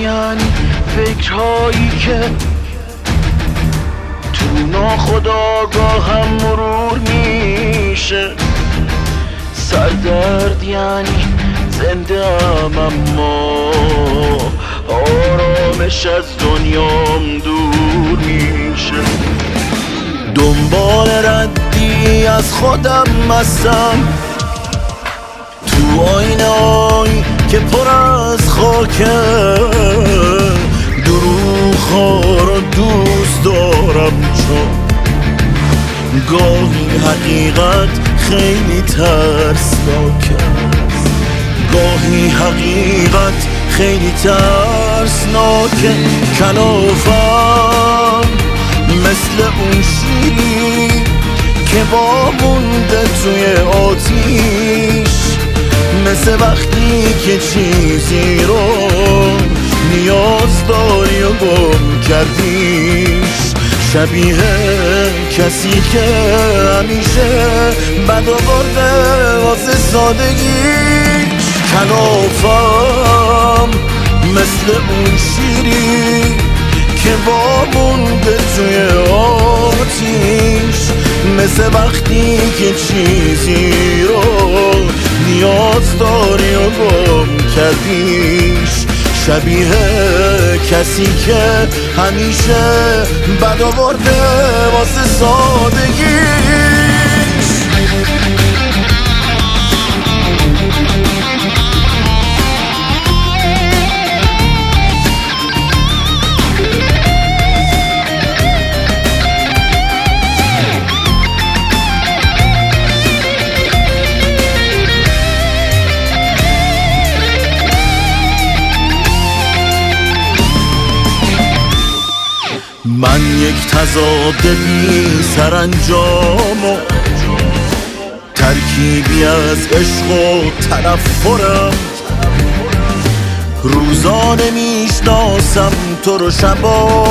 یعنی فکرهایی که تو ناخودآگاهم مرور میشه. سردرد یعنی زنده ام اما آرامش از دنیام دور میشه. دنبال ردی از خودم هستم تو آینه‌ای که پر از خاکه. دروغ‌ها رو دوست دارم چون گاهی حقیقت خیلی ترسناکه. گاهی حقیقت خیلی ترسناکه. کلافم مثل اون شیری که وامونده توی آتیش. مثل وقتی که چیزی رو نیاز داری و گم کردیش. شبیه کسی که همیشه بد آورده واسه سادگیش. کلافم مثل اون شیری که وامونده توی آتیش. مثل وقتی که چیزی رو نیاز داری و گم کردیش. شبیه کسی که همیشه بد آورده واسه سادگیش. من یک تضاد بی سرانجام و ترکیبی از عشق و تنفرم. روزانه میشناسم تو رو، شبا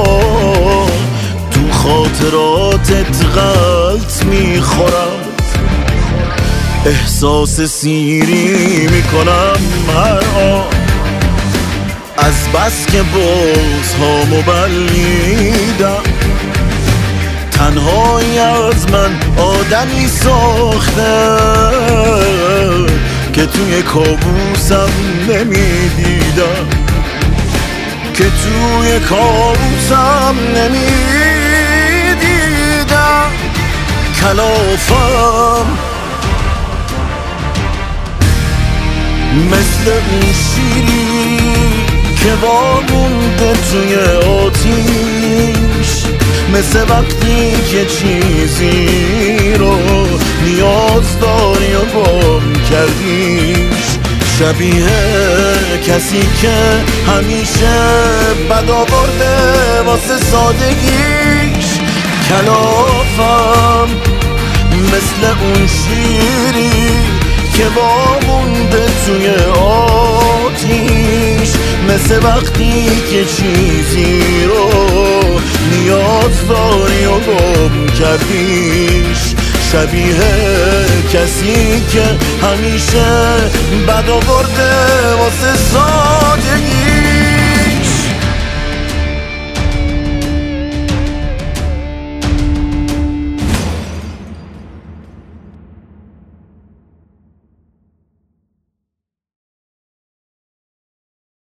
تو خاطراتت غلط میخورم. احساس سیری میکنم هر آن از بس که بغض‌هامو بلعیدم. تنهایی از من آدمی ساخته که توی کابوسم نمیدیدم. که توی کابوسم نمیدیدم. کلافم مثل اون شیری که وامونده توی آتیش. مثل وقتی که چیزی رو نیاز داری و گم کردیش. شبیه کسی که همیشه بد آورده واسه سادگیش. کلافم مثل اون شیری که وامونده توی آتیش. مثل وقتی که چیزی رو نیاز داری و گم کردیش. شبیه کسی که همیشه بد آورده واسه سادگی.